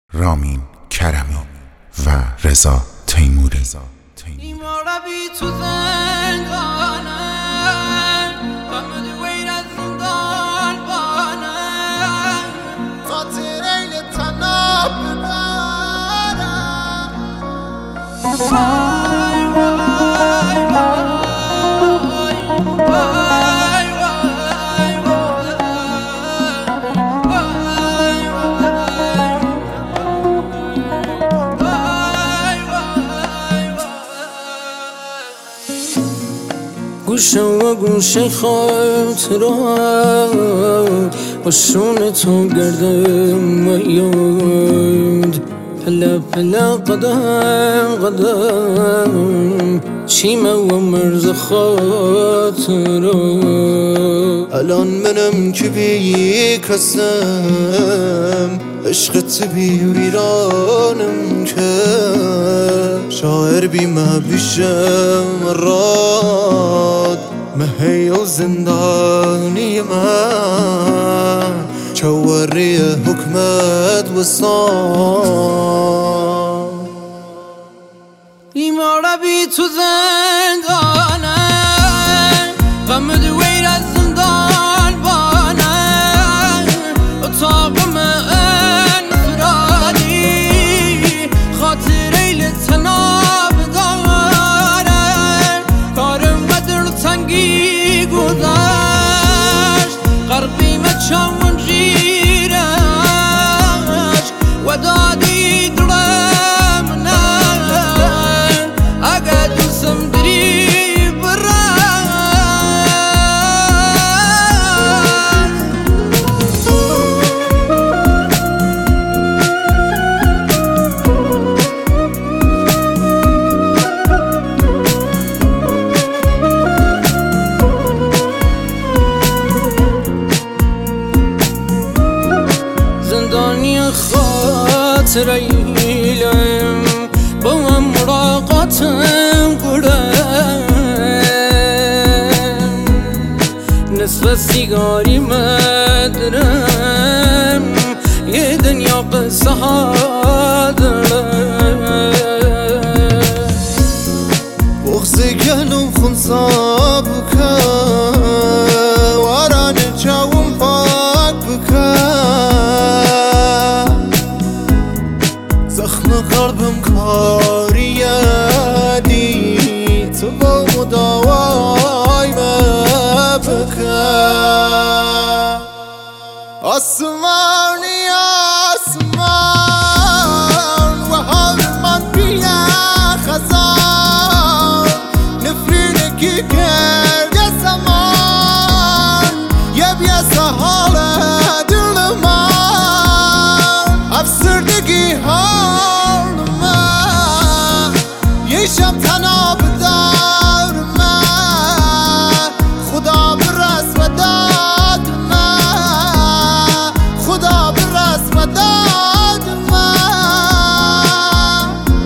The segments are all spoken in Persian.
رامین کرمی و رضا تیموری. گوشه و گوشه خاطرات با شون تو گردم و یاد پله پله قدم قدم چیمه و مرز خاطرات. الان منم که بی کسم عشقت بی ویرانم که شاعر بی مبیشم راد مهی و زندانی من چواری حکمت وصال. بیماره بی تو زندانه غم دویر از زندان بانه اتاق من فرادی خاطره لطناب داره کارم قدر تنگی گذشت قربیمت چون جیرش و دادی دلم نه اگه دوستم دری خاطره‌ایم با هم مراقاتم گرم نصف سیگاری مدرم یه دنیا قصه ها دارم بغضی گلم خونسا بکن واران جاوم پاک بکن زخم قلبم کاریدی تو با مداوای بکن. آسمانی آسمان و حال من بیا خزان نفرینه کی کرد زمان یه بیاسه حال دل من افسردگی حال من یه شب تنها بدار من خدا برس و داد من خدا برس و داد من.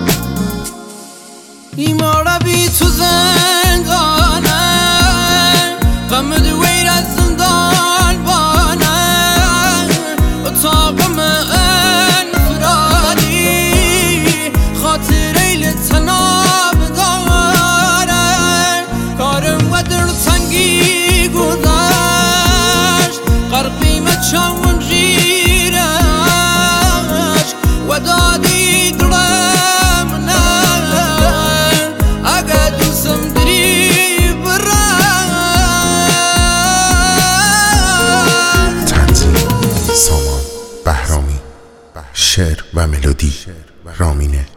بیماره بی تو زندانه غم دویر از زندان بانه اتاق من فرادی خاطره لطناب داره کارم و دل تنگی گذشت قربیمت چون جیرش و دادی دلم نه اگه دوستم دری برد. تنظیم سامان بهرامی، شعر و ملودی رامین